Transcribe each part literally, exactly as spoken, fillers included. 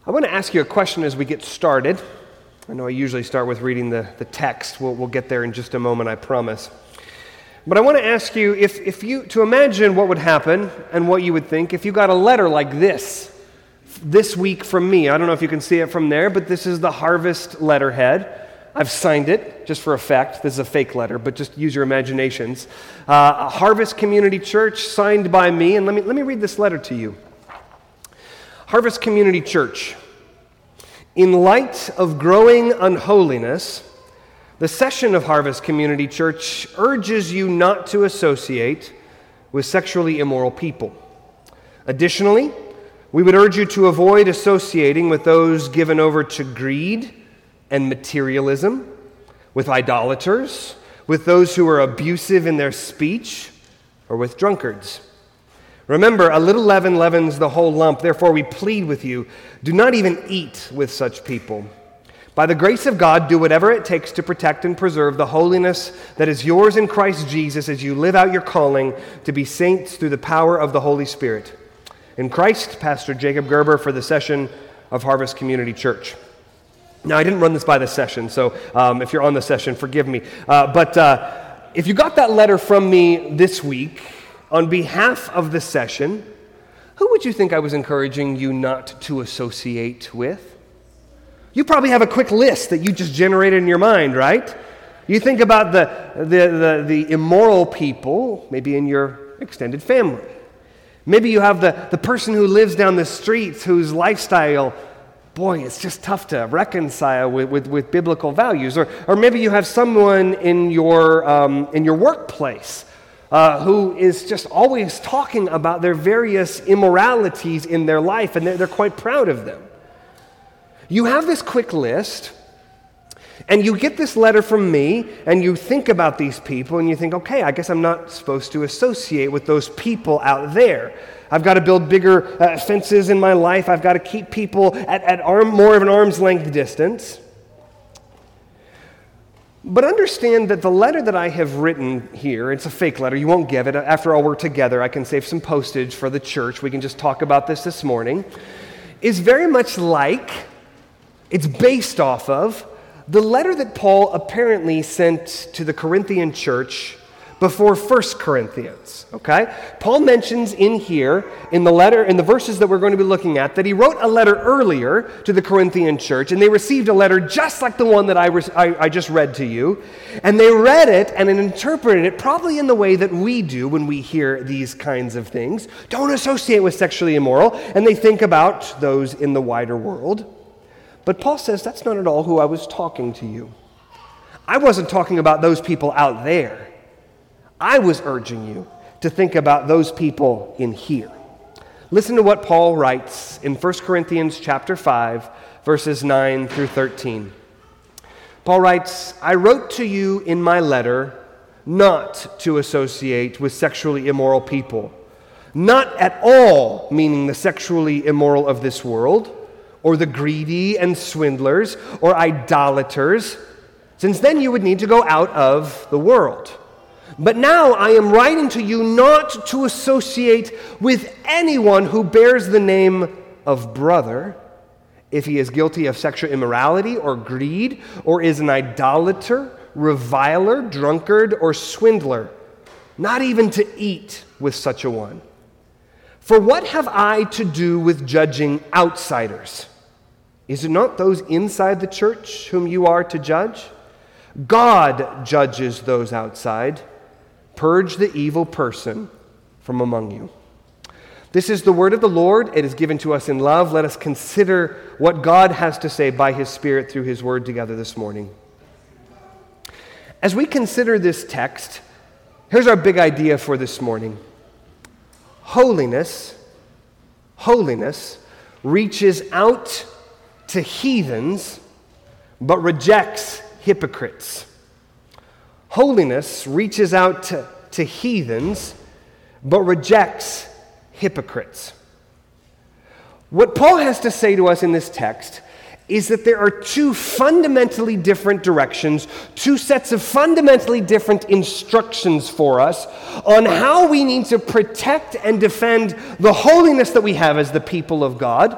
I want to ask you a question as we get started. I know I usually start with reading the, the text. We'll, we'll get there in just a moment, I promise. But I want to ask you if, if you to imagine what would happen and what you would think if you got a letter like this, this week from me. I don't know if you can see it from there, but this is the Harvest letterhead. I've signed it just for effect. This is a fake letter, but just use your imaginations. Uh, a Harvest Community Church signed by me, and let me let me read this letter to you. Harvest Community Church. In light of growing unholiness, the session of Harvest Community Church urges you not to associate with sexually immoral people. Additionally, we would urge you to avoid associating with those given over to greed and materialism, with idolaters, with those who are abusive in their speech, or with drunkards. Remember, a little leaven leavens the whole lump. Therefore, we plead with you, do not even eat with such people. By the grace of God, do whatever it takes to protect and preserve the holiness that is yours in Christ Jesus as you live out your calling to be saints through the power of the Holy Spirit. In Christ, Pastor Jacob Gerber for the session of Harvest Community Church. Now, I didn't run this by the session, so um, if you're on the session, forgive me. Uh, but uh, if you got that letter from me this week, on behalf of the session, who would you think I was encouraging you not to associate with? You probably have a quick list that you just generated in your mind, right? You think about the, the, the, the immoral people, maybe in your extended family. Maybe you have the, the person who lives down the street whose lifestyle, boy, it's just tough to reconcile with, with, with biblical values. Or, or maybe you have someone in your, um, in your workplace Uh, who is just always talking about their various immoralities in their life, and they're, they're quite proud of them. You have this quick list, and you get this letter from me, and you think about these people, and you think, okay, I guess I'm not supposed to associate with those people out there. I've got to build bigger uh, fences in my life. I've got to keep people at, at arm, more of an arm's length distance. But understand that the letter that I have written here, it's a fake letter, you won't give it. After all, we're together, I can save some postage for the church, we can just talk about this this morning, is very much like, it's based off of, the letter that Paul apparently sent to the Corinthian church before First Corinthians, okay? Paul mentions in here, in the letter, in the verses that we're going to be looking at, that he wrote a letter earlier to the Corinthian church, and they received a letter just like the one that I, re- I, I just read to you, and they read it and interpreted it probably in the way that we do when we hear these kinds of things. Don't associate with sexually immoral, and they think about those in the wider world. But Paul says that's not at all who I was talking to you. I wasn't talking about those people out there. I was urging you to think about those people in here. Listen to what Paul writes in First Corinthians chapter five, verses nine through thirteen. Paul writes, I wrote to you in my letter not to associate with sexually immoral people, not at all meaning the sexually immoral of this world, or the greedy and swindlers, or idolaters, since then you would need to go out of the world. But now I am writing to you not to associate with anyone who bears the name of brother, if he is guilty of sexual immorality or greed, or is an idolater, reviler, drunkard, or swindler, not even to eat with such a one. For what have I to do with judging outsiders? Is it not those inside the church whom you are to judge? God judges those outside. Purge the evil person from among you. This is the word of the Lord. It is given to us in love. Let us consider what God has to say by His Spirit through His word together this morning. As we consider this text, here's our big idea for this morning. Holiness, holiness reaches out to heathens, but rejects hypocrites. Holiness reaches out to, to heathens, but rejects hypocrites. What Paul has to say to us in this text is that there are two fundamentally different directions, two sets of fundamentally different instructions for us on how we need to protect and defend the holiness that we have as the people of God,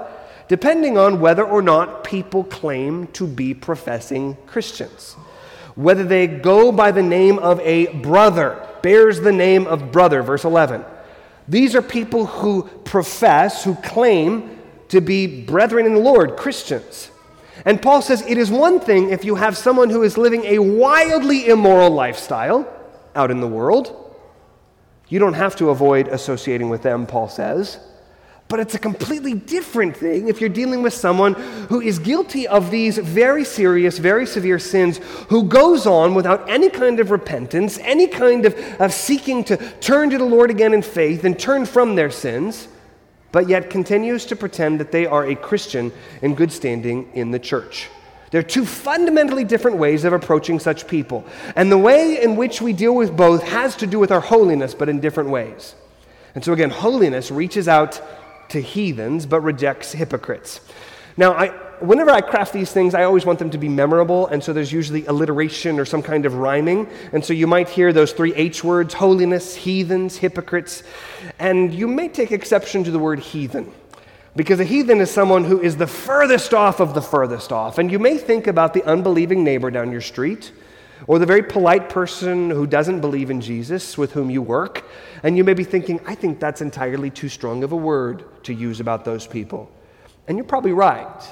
depending on whether or not people claim to be professing Christians. Whether they go by the name of a brother, bears the name of brother, verse eleven. These are people who profess, who claim to be brethren in the Lord, Christians. And Paul says it is one thing if you have someone who is living a wildly immoral lifestyle out in the world. You don't have to avoid associating with them, Paul says. But it's a completely different thing if you're dealing with someone who is guilty of these very serious, very severe sins, who goes on without any kind of repentance, any kind of, of seeking to turn to the Lord again in faith and turn from their sins, but yet continues to pretend that they are a Christian in good standing in the church. There are two fundamentally different ways of approaching such people. And the way in which we deal with both has to do with our holiness, but in different ways. And so again, holiness reaches out to heathens, but rejects hypocrites. Now, I, whenever I craft these things, I always want them to be memorable, and so there's usually alliteration or some kind of rhyming. And so you might hear those three H words, holiness, heathens, hypocrites, and you may take exception to the word heathen, because a heathen is someone who is the furthest off of the furthest off. And you may think about the unbelieving neighbor down your street, or the very polite person who doesn't believe in Jesus with whom you work, and you may be thinking, I think that's entirely too strong of a word to use about those people. And you're probably right.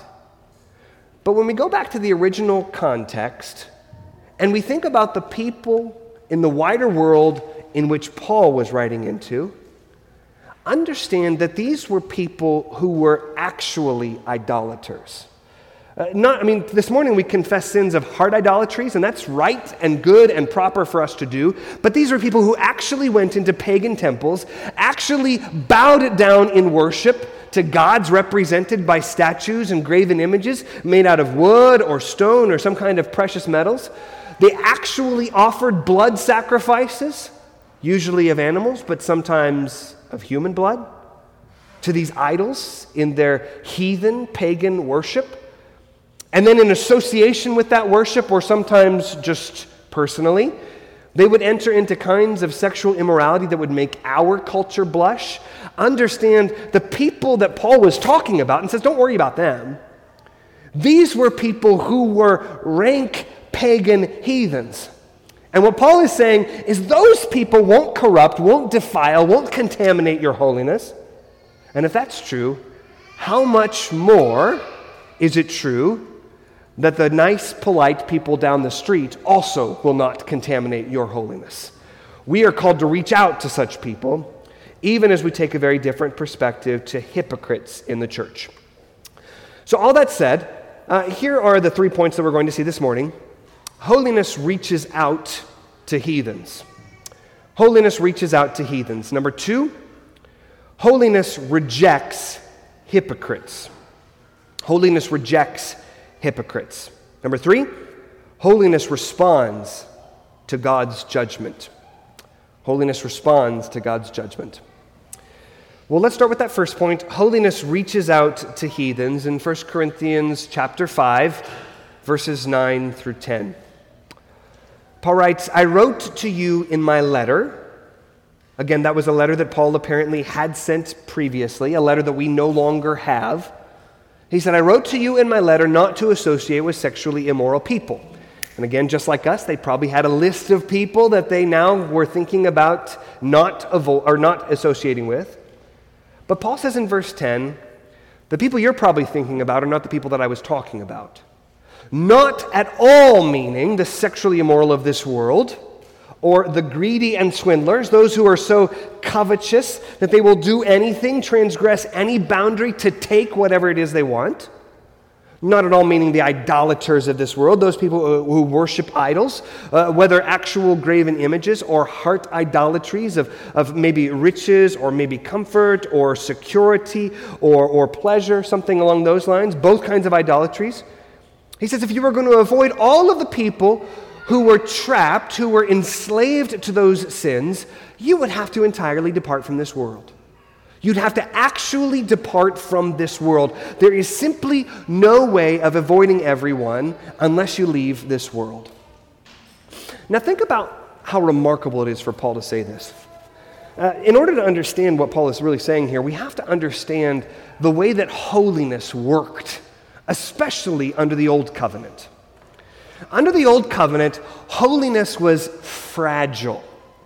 But when we go back to the original context, and we think about the people in the wider world in which Paul was writing into, understand that these were people who were actually idolaters. Uh, not, I mean, this morning we confess sins of heart idolatries, and that's right and good and proper for us to do. But these are people who actually went into pagan temples, actually bowed it down in worship to gods represented by statues and graven images made out of wood or stone or some kind of precious metals. They actually offered blood sacrifices, usually of animals, but sometimes of human blood, to these idols in their heathen pagan worship. And then in association with that worship, or sometimes just personally, they would enter into kinds of sexual immorality that would make our culture blush. Understand the people that Paul was talking about, and says, don't worry about them. These were people who were rank pagan heathens. And what Paul is saying is those people won't corrupt, won't defile, won't contaminate your holiness. And if that's true, how much more is it true that the nice, polite people down the street also will not contaminate your holiness? We are called to reach out to such people, even as we take a very different perspective to hypocrites in the church. So all that said, uh, here are the three points that we're going to see this morning. Holiness reaches out to heathens. Holiness reaches out to heathens. Number two, holiness rejects hypocrites. Holiness rejects hypocrites. Number three, holiness responds to God's judgment. Holiness responds to God's judgment. Well, let's start with that first point. Holiness reaches out to heathens in First Corinthians chapter five, verses nine through ten. Paul writes, I wrote to you in my letter. Again, that was a letter that Paul apparently had sent previously, a letter that we no longer have. He said, I wrote to you in my letter not to associate with sexually immoral people. And again, just like us, they probably had a list of people that they now were thinking about not avo- or not associating with. But Paul says in verse ten, the people you're probably thinking about are not the people that I was talking about. Not at all meaning the sexually immoral of this world, or the greedy and swindlers, those who are so covetous that they will do anything, transgress any boundary to take whatever it is they want. Not at all meaning the idolaters of this world, those people who worship idols, uh, whether actual graven images or heart idolatries of, of maybe riches or maybe comfort or security or, or pleasure, something along those lines, both kinds of idolatries. He says if you were going to avoid all of the people who were trapped, who were enslaved to those sins, you would have to entirely depart from this world. You'd have to actually depart from this world. There is simply no way of avoiding everyone unless you leave this world. Now think about how remarkable it is for Paul to say this. Uh, in order to understand what Paul is really saying here, we have to understand the way that holiness worked, especially under the Old Covenant. Under the Old Covenant, holiness was fragile.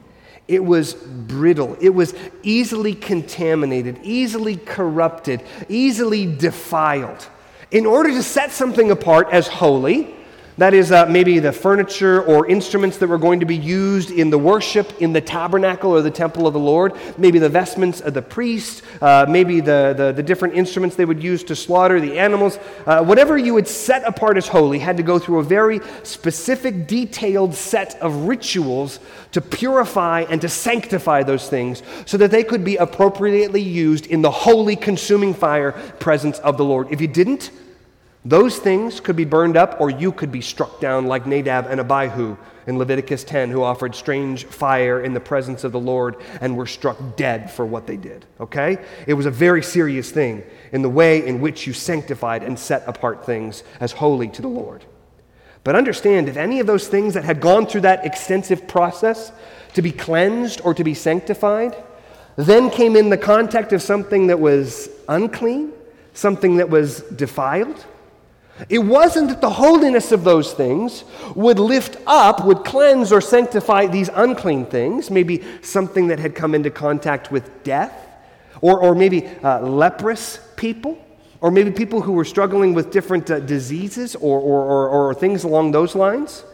It was brittle. It was easily contaminated, easily corrupted, easily defiled. In order to set something apart as holy, that is uh, maybe the furniture or instruments that were going to be used in the worship in the tabernacle or the temple of the Lord, maybe the vestments of the priest, uh, maybe the, the, the different instruments they would use to slaughter the animals. Uh, whatever you would set apart as holy had to go through a very specific, detailed set of rituals to purify and to sanctify those things so that they could be appropriately used in the holy, consuming fire presence of the Lord. If you didn't, those things could be burned up, or you could be struck down like Nadab and Abihu in Leviticus ten, who offered strange fire in the presence of the Lord and were struck dead for what they did, okay? It was a very serious thing in the way in which you sanctified and set apart things as holy to the Lord. But understand, if any of those things that had gone through that extensive process to be cleansed or to be sanctified, then came in the contact of something that was unclean, something that was defiled, it wasn't that the holiness of those things would lift up, would cleanse or sanctify these unclean things, maybe something that had come into contact with death, or, or maybe uh, leprous people, or maybe people who were struggling with different uh, diseases or, or, or, or things along those lines.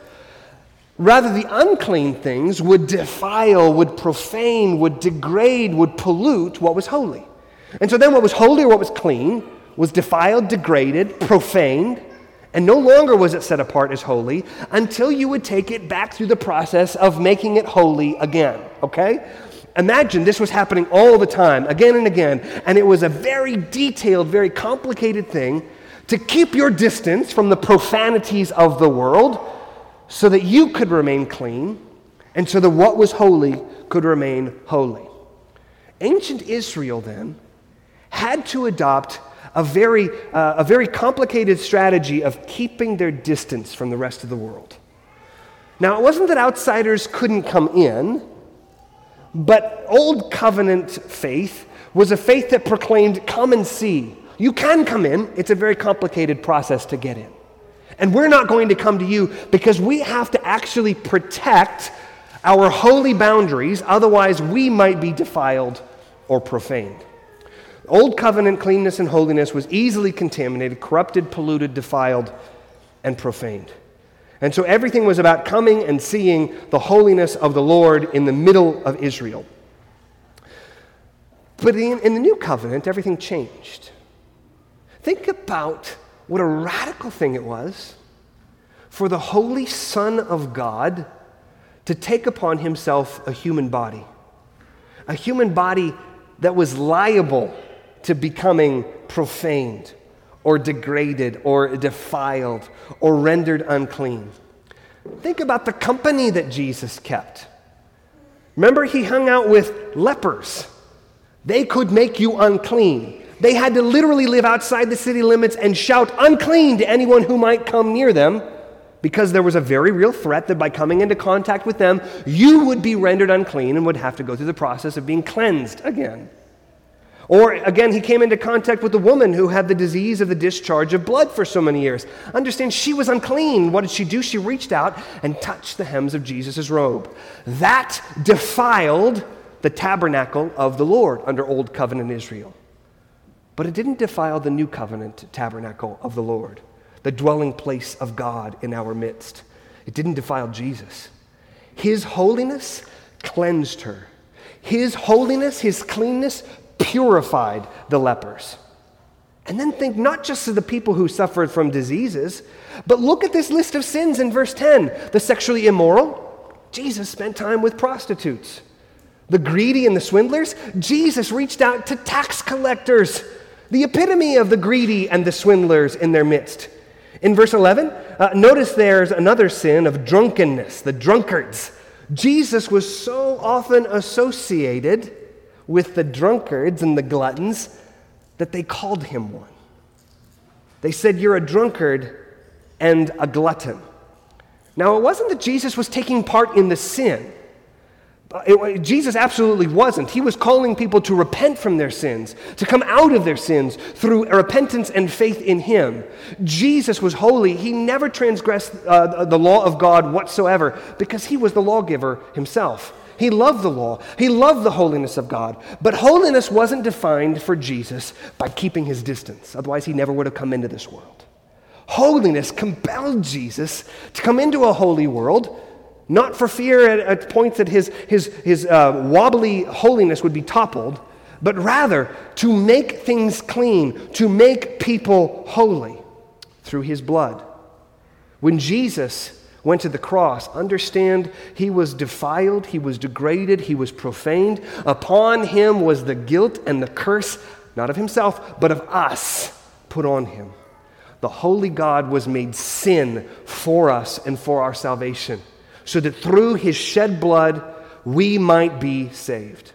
Rather, the unclean things would defile, would profane, would degrade, would pollute what was holy. And so then what was holy or what was clean was defiled, degraded, profaned, and no longer was it set apart as holy until you would take it back through the process of making it holy again, okay? Imagine this was happening all the time, again and again, and it was a very detailed, very complicated thing to keep your distance from the profanities of the world so that you could remain clean and so that what was holy could remain holy. Ancient Israel then had to adopt a very, uh, a very complicated strategy of keeping their distance from the rest of the world. Now, it wasn't that outsiders couldn't come in, but Old Covenant faith was a faith that proclaimed, come and see. You can come in. It's a very complicated process to get in. And we're not going to come to you because we have to actually protect our holy boundaries, otherwise we might be defiled or profaned. Old Covenant cleanness and holiness was easily contaminated, corrupted, polluted, defiled, and profaned. And so everything was about coming and seeing the holiness of the Lord in the middle of Israel. But in, in the New Covenant, everything changed. Think about what a radical thing it was for the Holy Son of God to take upon himself a human body. A human body that was liable to becoming profaned or degraded or defiled or rendered unclean. Think about the company that Jesus kept. Remember, he hung out with lepers. They could make you unclean. They had to literally live outside the city limits and shout unclean to anyone who might come near them, because there was a very real threat that by coming into contact with them, you would be rendered unclean and would have to go through the process of being cleansed again. Or again, he came into contact with a woman who had the disease of the discharge of blood for so many years. Understand, she was unclean. What did she do? She reached out and touched the hems of Jesus' robe. That defiled the tabernacle of the Lord under Old Covenant Israel. But it didn't defile the New Covenant tabernacle of the Lord, the dwelling place of God in our midst. It didn't defile Jesus. His holiness cleansed her. His holiness, his cleanness, purified the lepers. And then think not just of the people who suffered from diseases, but look at this list of sins in verse ten. The sexually immoral, Jesus spent time with prostitutes. The greedy and the swindlers, Jesus reached out to tax collectors, the epitome of the greedy and the swindlers in their midst. In verse eleven, uh, notice there's another sin of drunkenness, the drunkards. Jesus was so often associated with the drunkards and the gluttons that they called him one. They said, you're a drunkard and a glutton. Now, it wasn't that Jesus was taking part in the sin, Uh, it- Jesus absolutely wasn't. He was calling people to repent from their sins, to come out of their sins through repentance and faith in him. Jesus was holy. He never transgressed uh, the law of God whatsoever because he was the lawgiver himself. He loved the law. He loved the holiness of God. But holiness wasn't defined for Jesus by keeping his distance. Otherwise, he never would have come into this world. Holiness compelled Jesus to come into a holy world, not for fear at, at points that his, his, his uh, wobbly holiness would be toppled, but rather to make things clean, to make people holy through his blood. When Jesus went to the cross, understand he was defiled, he was degraded, he was profaned. Upon him was the guilt and the curse, not of himself, but of us, put on him. The holy God was made sin for us and for our salvation, so that through his shed blood, we might be saved.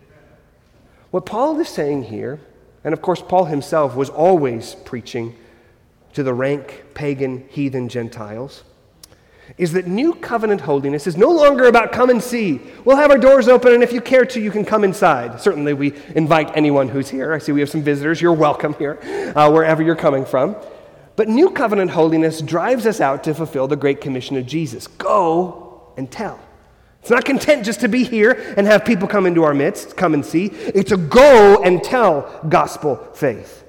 What Paul is saying here, and of course Paul himself was always preaching to the rank pagan heathen Gentiles, is that new covenant holiness is no longer about come and see. We'll have our doors open, and if you care to, you can come inside. Certainly we invite anyone who's here. I see we have some visitors. You're welcome here, uh, wherever you're coming from. But new covenant holiness drives us out to fulfill the great commission of Jesus. Go and tell. It's not content just to be here and have people come into our midst, come and see. It's a go and tell gospel faith.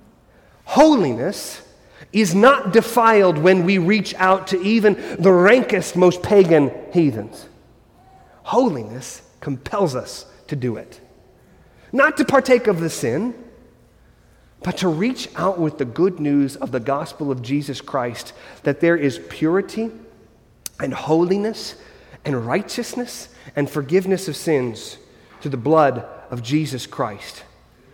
Holiness is not defiled when we reach out to even the rankest, most pagan heathens. Holiness compels us to do it. Not to partake of the sin, but to reach out with the good news of the gospel of Jesus Christ, that there is purity and holiness and righteousness and forgiveness of sins through the blood of Jesus Christ.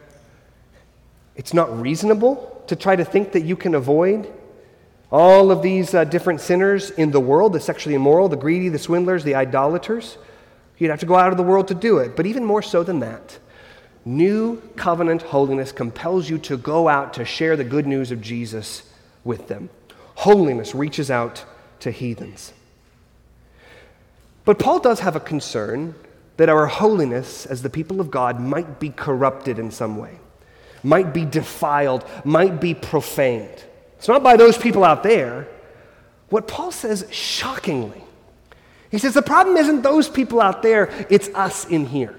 It's not reasonable to try to think that you can avoid all of these uh, different sinners in the world, the sexually immoral, the greedy, the swindlers, the idolaters. You'd have to go out of the world to do it. But even more so than that, new covenant holiness compels you to go out to share the good news of Jesus with them. Holiness reaches out to heathens. But Paul does have a concern that our holiness as the people of God might be corrupted in some way, might be defiled, might be profaned. It's not by those people out there. What Paul says shockingly, he says the problem isn't those people out there, it's us in here.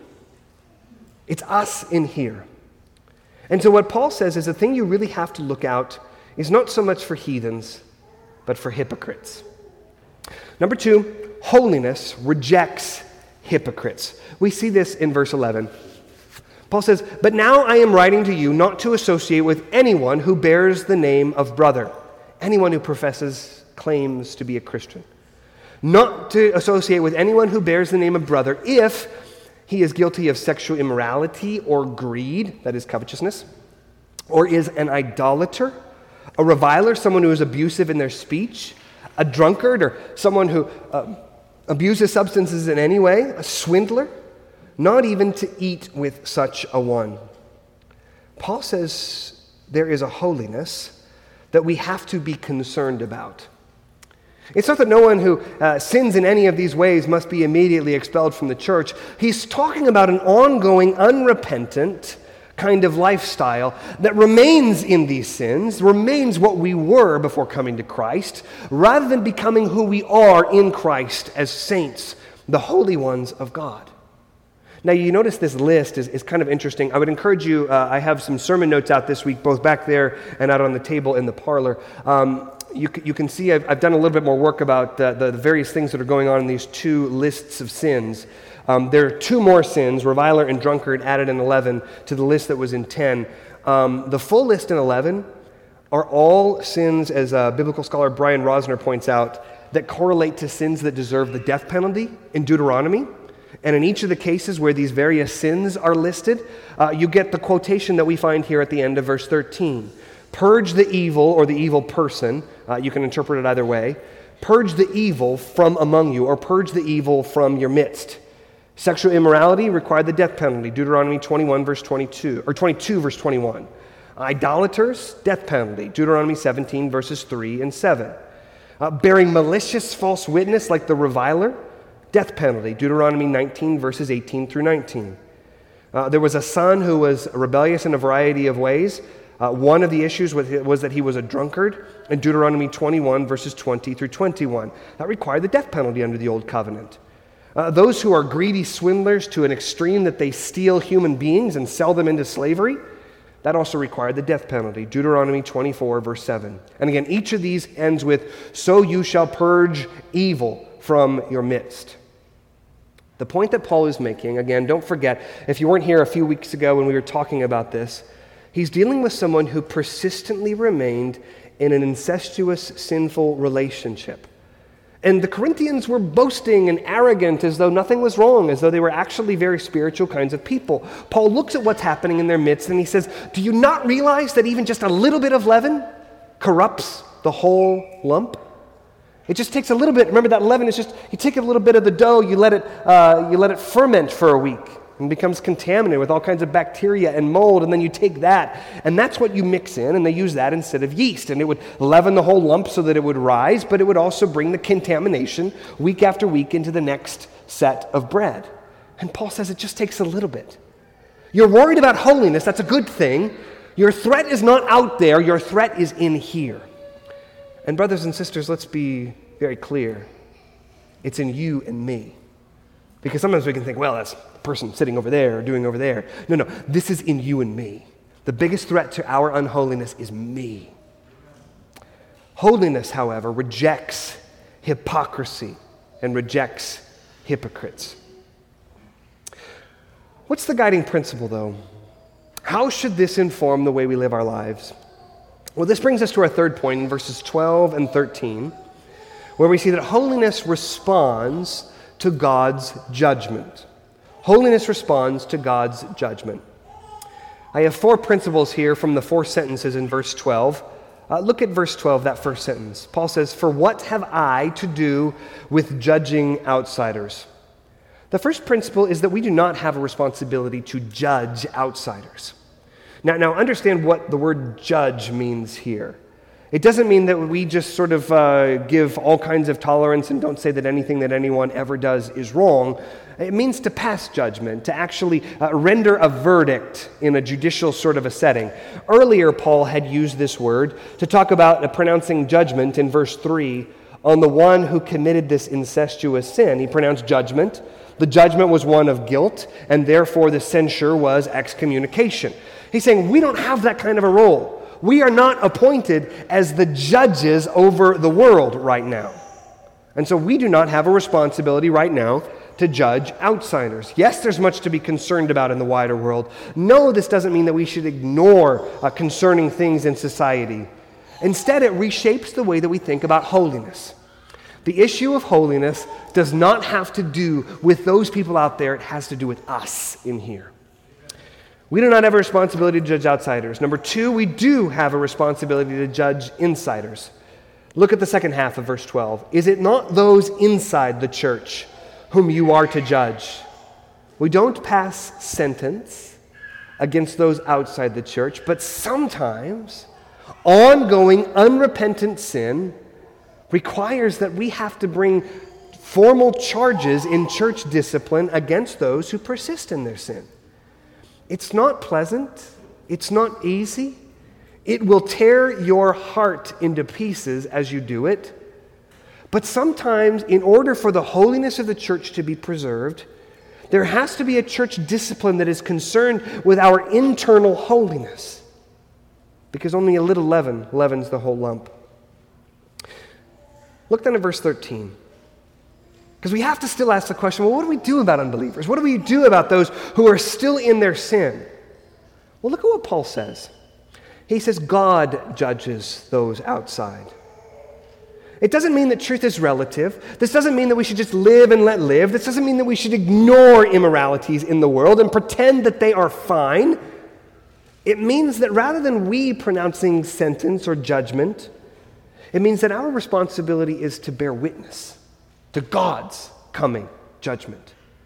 It's us in here. And so what Paul says is the thing you really have to look out is not so much for heathens, but for hypocrites. Number two, holiness rejects hypocrites. We see this in verse eleven. Paul says, "But now I am writing to you not to associate with anyone who bears the name of brother," anyone who professes, claims to be a Christian. Not to associate with anyone who bears the name of brother if he is guilty of sexual immorality or greed, that is covetousness, or is an idolater, a reviler, someone who is abusive in their speech, a drunkard, or someone who uh, abuses substances in any way, a swindler, not even to eat with such a one. Paul says there is a holiness that we have to be concerned about. It's not that no one who uh, sins in any of these ways must be immediately expelled from the church. He's talking about an ongoing, unrepentant kind of lifestyle that remains in these sins, remains what we were before coming to Christ, rather than becoming who we are in Christ as saints, the holy ones of God. Now, you notice this list is, is kind of interesting. I would encourage you, uh, I have some sermon notes out this week, both back there and out on the table in the parlor. Um, you, you can see I've, I've done a little bit more work about the, the various things that are going on in these two lists of sins. Um, there are two more sins, reviler and drunkard, added in eleven to the list that was in ten. Um, the full list in eleven are all sins, as uh, biblical scholar Brian Rosner points out, that correlate to sins that deserve the death penalty in Deuteronomy. And in each of the cases where these various sins are listed, uh, you get the quotation that we find here at the end of verse thirteen. Purge the evil, or the evil person, uh, you can interpret it either way. Purge the evil from among you, or purge the evil from your midst. Sexual immorality required the death penalty, Deuteronomy twenty-one, verse twenty-two, or twenty-two, verse twenty-one. Idolaters, death penalty, Deuteronomy seventeen, verses three and seven. Uh, bearing malicious false witness like the reviler, death penalty, Deuteronomy nineteen, verses eighteen through nineteen. Uh, there was a son who was rebellious in a variety of ways. Uh, one of the issues was, was that he was a drunkard, in Deuteronomy twenty-one, verses twenty through twenty-one. That required the death penalty under the Old Covenant. Uh, those who are greedy swindlers to an extreme that they steal human beings and sell them into slavery, that also required the death penalty, Deuteronomy twenty-four, verse seven. And again, each of these ends with, "So you shall purge evil from your midst." The point that Paul is making, again, don't forget, if you weren't here a few weeks ago when we were talking about this, he's dealing with someone who persistently remained in an incestuous, sinful relationship. And the Corinthians were boasting and arrogant as though nothing was wrong, as though they were actually very spiritual kinds of people. Paul looks at what's happening in their midst and he says, do you not realize that even just a little bit of leaven corrupts the whole lump? It just takes a little bit. Remember, that leaven is just, you take a little bit of the dough, you let it, uh, you let it ferment for a week and becomes contaminated with all kinds of bacteria and mold, and then you take that, and that's what you mix in, and they use that instead of yeast, and it would leaven the whole lump so that it would rise, but it would also bring the contamination week after week into the next set of bread. And Paul says it just takes a little bit. You're worried about holiness, that's a good thing. Your threat is not out there, your threat is in here. And brothers and sisters, let's be very clear. It's in you and me. Because sometimes we can think, well, that's the person sitting over there or doing over there. No, no, this is in you and me. The biggest threat to our unholiness is me. Holiness, however, rejects hypocrisy and rejects hypocrites. What's the guiding principle, though? How should this inform the way we live our lives? Well, this brings us to our third point in verses twelve and thirteen, where we see that holiness responds to God's judgment. Holiness responds to God's judgment. I have four principles here from the four sentences in verse twelve. Uh, look at verse twelve, that first sentence. Paul says, "For what have I to do with judging outsiders?" The first principle is that we do not have a responsibility to judge outsiders. Now, now understand what the word judge means here. It doesn't mean that we just sort of uh, give all kinds of tolerance and don't say that anything that anyone ever does is wrong. It means to pass judgment, to actually uh, render a verdict in a judicial sort of a setting. Earlier, Paul had used this word to talk about uh, pronouncing judgment in verse three on the one who committed this incestuous sin. He pronounced judgment. The judgment was one of guilt, and therefore the censure was excommunication. He's saying we don't have that kind of a role. We are not appointed as the judges over the world right now. And so we do not have a responsibility right now to judge outsiders. Yes, there's much to be concerned about in the wider world. No, this doesn't mean that we should ignore uh, concerning things in society. Instead, it reshapes the way that we think about holiness. The issue of holiness does not have to do with those people out there. It has to do with us in here. We do not have a responsibility to judge outsiders. Number two, we do have a responsibility to judge insiders. Look at the second half of verse twelve. Is it not those inside the church whom you are to judge? We don't pass sentence against those outside the church, but sometimes ongoing unrepentant sin requires that we have to bring formal charges in church discipline against those who persist in their sin. It's not pleasant. It's not easy. It will tear your heart into pieces as you do it. But sometimes, in order for the holiness of the church to be preserved, there has to be a church discipline that is concerned with our internal holiness. Because only a little leaven leavens the whole lump. Look then at verse thirteen. Because we have to still ask the question, well, what do we do about unbelievers? What do we do about those who are still in their sin? Well, look at what Paul says. He says, God judges those outside. It doesn't mean that truth is relative. This doesn't mean that we should just live and let live. This doesn't mean that we should ignore immoralities in the world and pretend that they are fine. It means that rather than we pronouncing sentence or judgment, it means that our responsibility is to bear witness to God's coming judgment.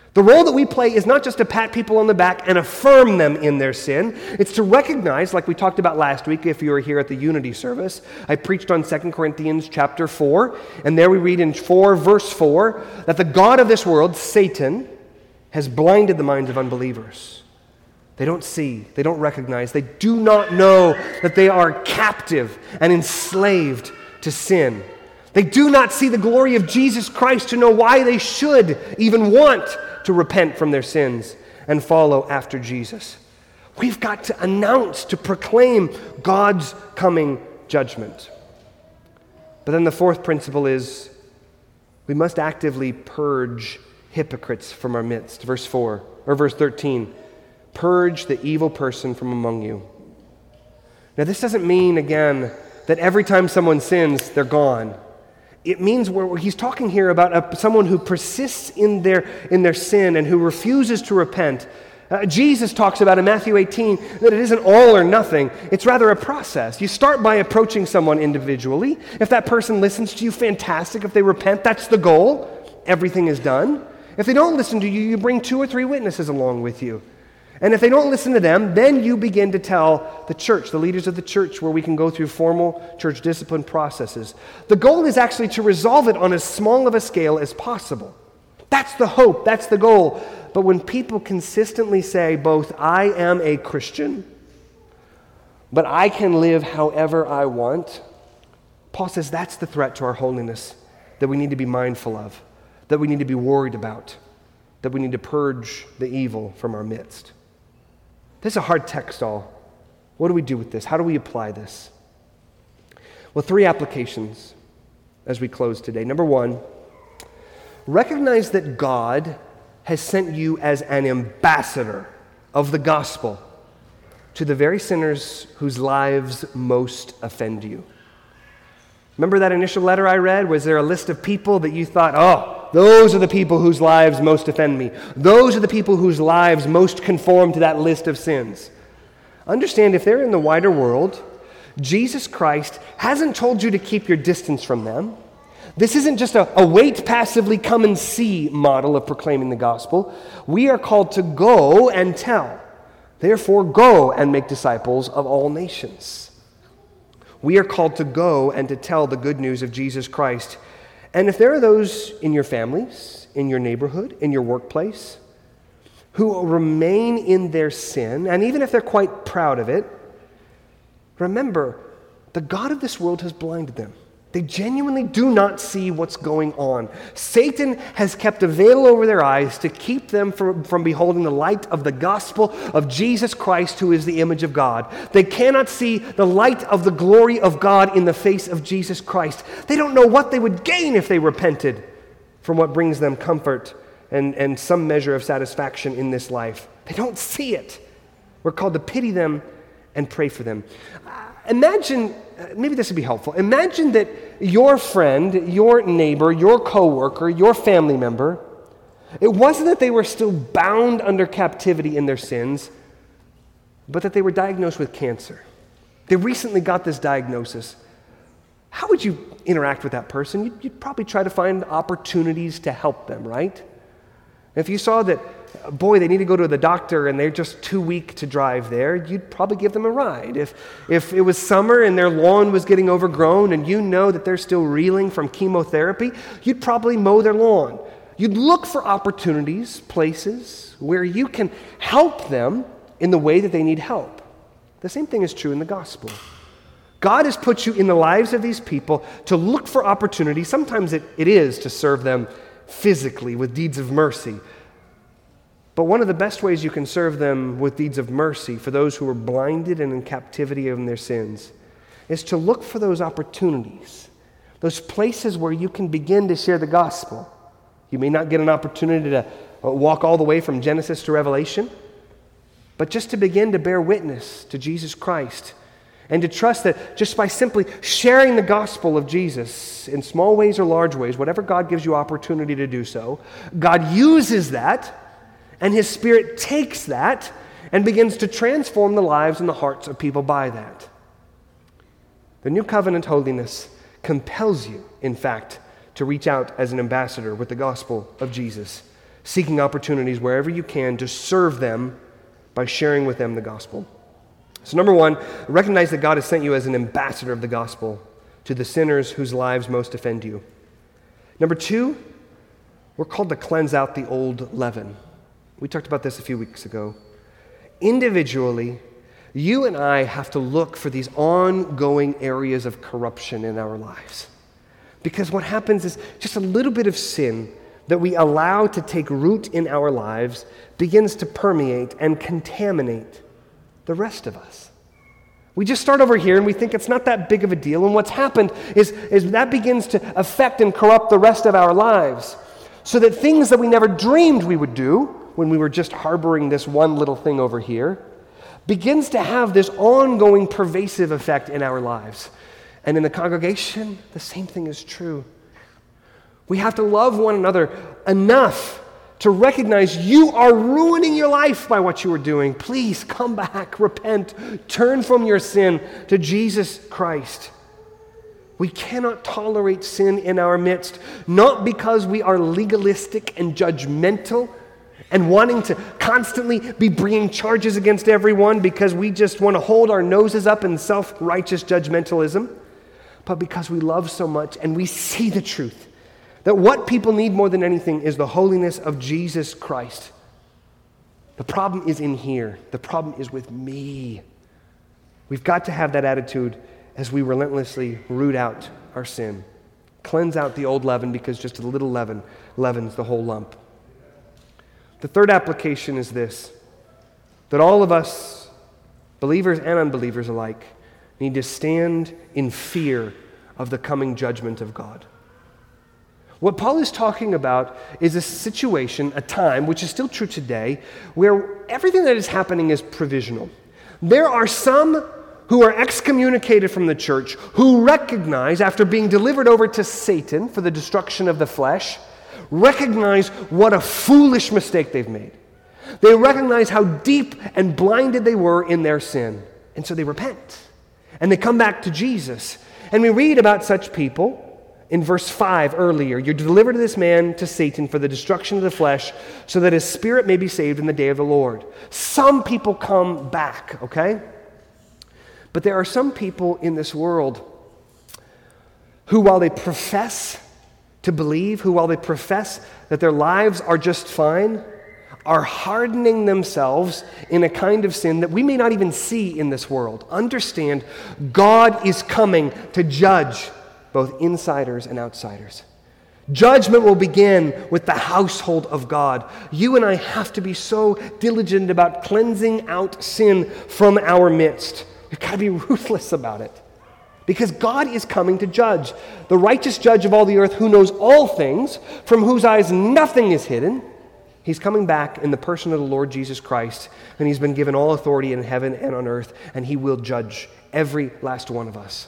The role that we play is not just to pat people on the back and affirm them in their sin. It's to recognize, like we talked about last week, if you were here at the Unity service, I preached on Second Corinthians chapter four, and there we read in four, verse four, that the god of this world, Satan, has blinded the minds of unbelievers. They don't see, they don't recognize, they do not know that they are captive and enslaved to sin. They do not see the glory of Jesus Christ to know why they should even want to repent from their sins and follow after Jesus. We've got to announce, to proclaim God's coming judgment. But then the fourth principle is we must actively purge hypocrites from our midst. Verse four, or verse thirteen, purge the evil person from among you. Now this doesn't mean, again, that every time someone sins, they're gone. It means where he's talking here about a, someone who persists in their, in their sin and who refuses to repent. Uh, Jesus talks about in Matthew eighteen that it isn't all or nothing. It's rather a process. You start by approaching someone individually. If that person listens to you, fantastic. If they repent, that's the goal. Everything is done. If they don't listen to you, you bring two or three witnesses along with you. And if they don't listen to them, then you begin to tell the church, the leaders of the church, where we can go through formal church discipline processes. The goal is actually to resolve it on as small of a scale as possible. That's the hope, that's the goal. But when people consistently say both, I am a Christian, but I can live however I want, Paul says that's the threat to our holiness that we need to be mindful of, that we need to be worried about, that we need to purge the evil from our midst. This is a hard text, all. What do we do with this? How do we apply this? Well, three applications as we close today. Number one, recognize that God has sent you as an ambassador of the gospel to the very sinners whose lives most offend you. Remember that initial letter I read? Was there a list of people that you thought, oh, those are the people whose lives most offend me. Those are the people whose lives most conform to that list of sins. Understand, if they're in the wider world, Jesus Christ hasn't told you to keep your distance from them. This isn't just a, a wait passively, come and see model of proclaiming the gospel. We are called to go and tell. Therefore, go and make disciples of all nations. We are called to go and to tell the good news of Jesus Christ. And if there are those in your families, in your neighborhood, in your workplace, who remain in their sin, and even if they're quite proud of it, remember, the god of this world has blinded them. They genuinely do not see what's going on. Satan has kept a veil over their eyes to keep them from, from beholding the light of the gospel of Jesus Christ, who is the image of God. They cannot see the light of the glory of God in the face of Jesus Christ. They don't know what they would gain if they repented from what brings them comfort and, and some measure of satisfaction in this life. They don't see it. We're called to pity them and pray for them. Uh, imagine... Maybe this would be helpful. Imagine that your friend, your neighbor, your coworker, your family member, it wasn't that they were still bound under captivity in their sins, but that they were diagnosed with cancer. They recently got this diagnosis. How would you interact with that person? You'd, you'd probably try to find opportunities to help them, right? If you saw that, boy, they need to go to the doctor and they're just too weak to drive there, you'd probably give them a ride. If, if it was summer and their lawn was getting overgrown and you know that they're still reeling from chemotherapy, you'd probably mow their lawn. You'd look for opportunities, places where you can help them in the way that they need help. The same thing is true in the gospel. God has put you in the lives of these people to look for opportunities. Sometimes it, it is to serve them physically with deeds of mercy. But one of the best ways you can serve them with deeds of mercy for those who are blinded and in captivity in their sins is to look for those opportunities, those places where you can begin to share the gospel. You may not get an opportunity to walk all the way from Genesis to Revelation, but just to begin to bear witness to Jesus Christ and to trust that just by simply sharing the gospel of Jesus in small ways or large ways, whatever God gives you opportunity to do so, God uses that, and His Spirit takes that and begins to transform the lives and the hearts of people by that. The New Covenant holiness compels you, in fact, to reach out as an ambassador with the gospel of Jesus. seeking opportunities wherever you can to serve them by sharing with them the gospel. So number one, recognize that God has sent you as an ambassador of the gospel to the sinners whose lives most offend you. Number two, we're called to cleanse out the old leaven. We talked about this a few weeks ago. Individually, you and I have to look for these ongoing areas of corruption in our lives. Because what happens is just a little bit of sin that we allow to take root in our lives begins to permeate and contaminate the rest of us. We just start over here and we think it's not that big of a deal, and what's happened is, is that begins to affect and corrupt the rest of our lives, so that things that we never dreamed we would do when we were just harboring this one little thing over here begins to have this ongoing pervasive effect in our lives. And in the congregation, the same thing is true. We have to love one another enough to recognize you are ruining your life by what you are doing. Please come back, repent, turn from your sin to Jesus Christ. We cannot tolerate sin in our midst, not because we are legalistic and judgmental and wanting to constantly be bringing charges against everyone because we just want to hold our noses up in self-righteous judgmentalism, but because we love so much and we see the truth that what people need more than anything is the holiness of Jesus Christ. The problem is in here. The problem is with me. We've got to have that attitude as we relentlessly root out our sin. Cleanse out the old leaven, because just a little leaven leavens the whole lump. The third application is this, that all of us, believers and unbelievers alike, need to stand in fear of the coming judgment of God. What Paul is talking about is a situation, a time, which is still true today, where everything that is happening is provisional. There are some who are excommunicated from the church, who recognize, after being delivered over to Satan for the destruction of the flesh, recognize what a foolish mistake they've made. They recognize how deep and blinded they were in their sin. And so they repent. And they come back to Jesus. And we read about such people in verse five earlier. You're delivered to this man, to Satan, for the destruction of the flesh, so that his spirit may be saved in the day of the Lord. Some people come back, okay? But there are some people in this world who, while they profess to believe, who, while they profess that their lives are just fine, are hardening themselves in a kind of sin that we may not even see in this world. Understand, God is coming to judge both insiders and outsiders. Judgment will begin with the household of God. You and I have to be so diligent about cleansing out sin from our midst. We've got to be ruthless about it. Because God is coming to judge. The righteous judge of all the earth, who knows all things, from whose eyes nothing is hidden. He's coming back in the person of the Lord Jesus Christ, and he's been given all authority in heaven and on earth, and he will judge every last one of us.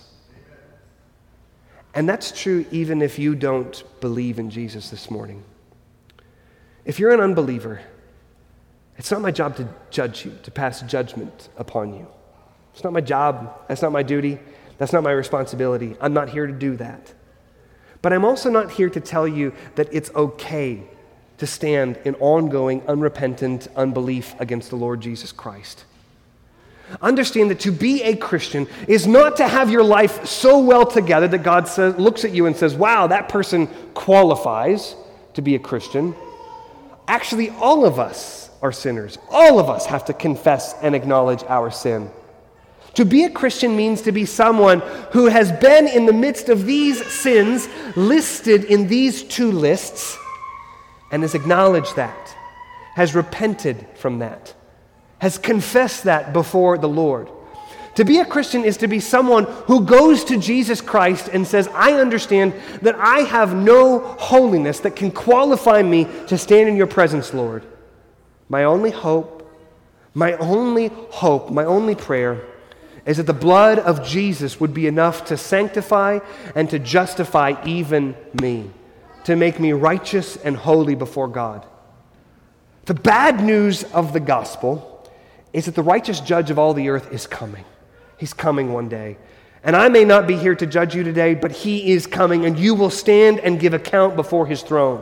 And that's true even if you don't believe in Jesus this morning. If you're an unbeliever, it's not my job to judge you, to pass judgment upon you. It's not my job. That's not my duty. That's not my responsibility. I'm not here to do that. But I'm also not here to tell you that it's okay to stand in ongoing, unrepentant unbelief against the Lord Jesus Christ. Understand that to be a Christian is not to have your life so well together that God says, looks at you and says, wow, that person qualifies to be a Christian. Actually, all of us are sinners. All of us have to confess and acknowledge our sin. To be a Christian means to be someone who has been in the midst of these sins listed in these two lists and has acknowledged that, has repented from that, has confessed that before the Lord. To be a Christian is to be someone who goes to Jesus Christ and says, I understand that I have no holiness that can qualify me to stand in your presence, Lord. My only hope, my only hope, my only prayer is that the blood of Jesus would be enough to sanctify and to justify even me, to make me righteous and holy before God. The bad news of the gospel is that the righteous judge of all the earth is coming. He's coming one day. And I may not be here to judge you today, but he is coming, and you will stand and give account before his throne.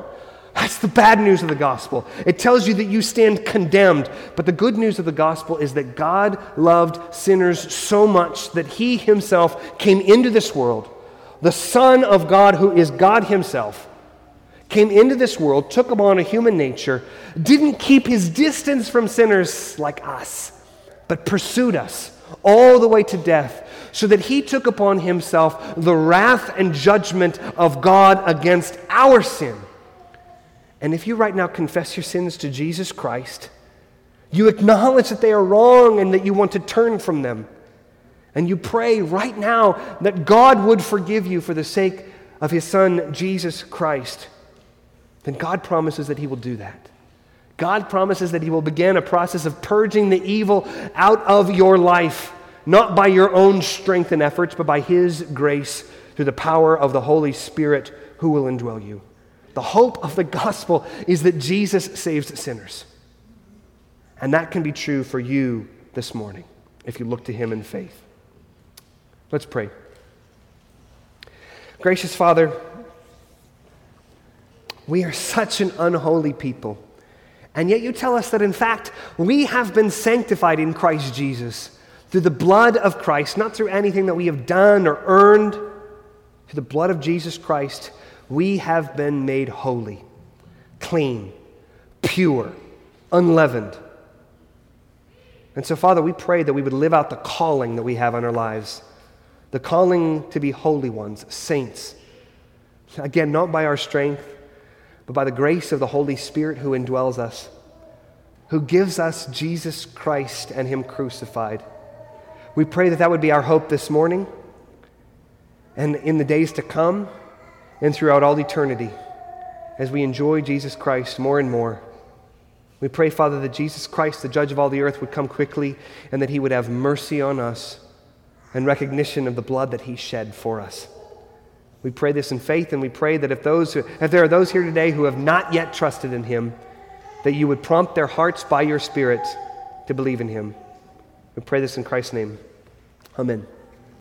That's the bad news of the gospel. It tells you that you stand condemned. But the good news of the gospel is that God loved sinners so much that he himself came into this world. The Son of God, who is God himself, came into this world, took upon a human nature, didn't keep his distance from sinners like us, but pursued us all the way to death, so that he took upon himself the wrath and judgment of God against our sin. And if you right now confess your sins to Jesus Christ, you acknowledge that they are wrong and that you want to turn from them, and you pray right now that God would forgive you for the sake of his Son, Jesus Christ, then God promises that he will do that. God promises that he will begin a process of purging the evil out of your life, not by your own strength and efforts, but by his grace through the power of the Holy Spirit who will indwell you. The hope of the gospel is that Jesus saves sinners. And that can be true for you this morning if you look to him in faith. Let's pray. Gracious Father, we are such an unholy people. And yet you tell us that in fact we have been sanctified in Christ Jesus through the blood of Christ, not through anything that we have done or earned. Through the blood of Jesus Christ, we have been made holy, clean, pure, unleavened. And so, Father, we pray that we would live out the calling that we have on our lives, the calling to be holy ones, saints. Again, not by our strength, but by the grace of the Holy Spirit who indwells us, who gives us Jesus Christ and him crucified. We pray that that would be our hope this morning and in the days to come and throughout all eternity as we enjoy Jesus Christ more and more. We pray, Father, that Jesus Christ, the judge of all the earth, would come quickly and that he would have mercy on us and recognition of the blood that he shed for us. We pray this in faith, and we pray that if those who, if there are those here today who have not yet trusted in him, that you would prompt their hearts by your Spirit to believe in him. We pray this in Christ's name. Amen.